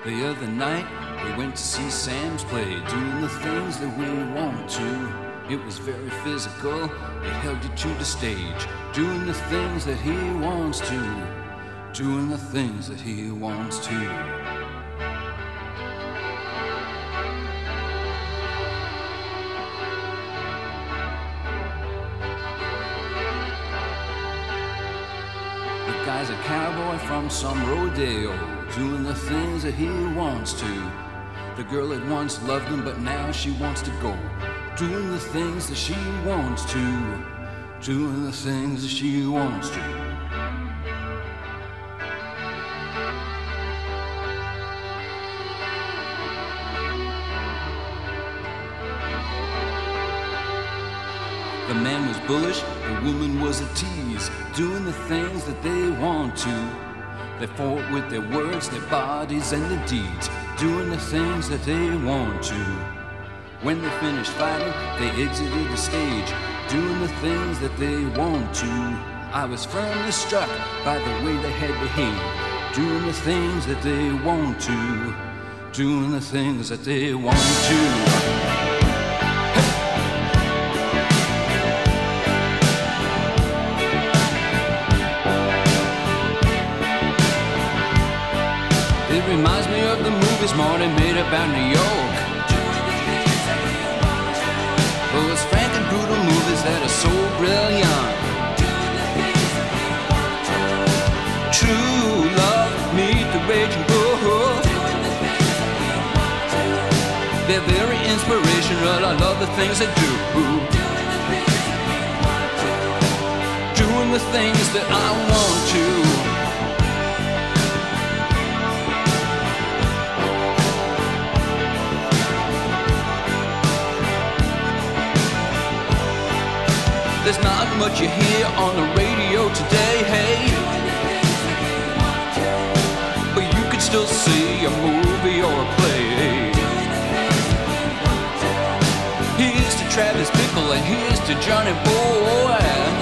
The other night we went to see Sam's play, doing the things that we want to. It was very physical, it held you to the stage, doing the things that he wants to, doing the things that he wants to. Guy's a cowboy from some rodeo, doing the things that he wants to. The girl that once loved him, but now she wants to go, doing the things that she wants to, doing the things that she wants to. The man was bullish, the woman was a tease, doing the things that they want to. They fought with their words, their bodies, and their deeds, doing the things that they want to. When they finished fighting, they exited the stage, doing the things that they want to. I was firmly struck by the way they had behaved, doing the things that they want to, doing the things that they want to. It reminds me of the movies Marty made about New York. Those frank and brutal movies that are so brilliant. True love, meet the raging bull. They're very inspirational, I love the things they do. Doing the things that I want to. There's not much you hear on the radio today, hey. But you can still see a movie or a play. Here's to Travis Bickle and here's to Johnny Boy.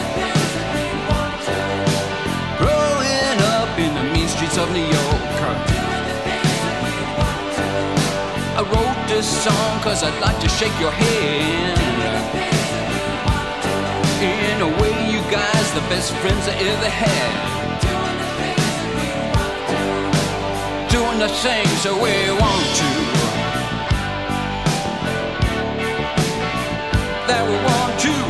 Growing up in the mean streets of New York. I wrote this song cause I'd like to shake your hand. In a way, you guys, the best friends I ever had. Doing the things that we want to. That we want to.